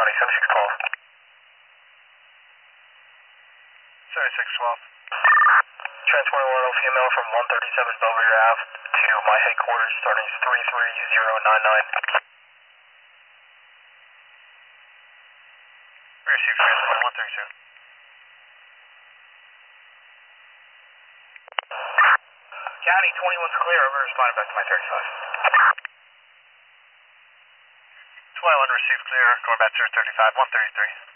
County, 7612. 7612. Transporting one female from 137 Belvedere Ave to my headquarters starting 33099. Received transport 132. County 21's clear, over responding back to my 35. 21 received clear, going back to 35, 133.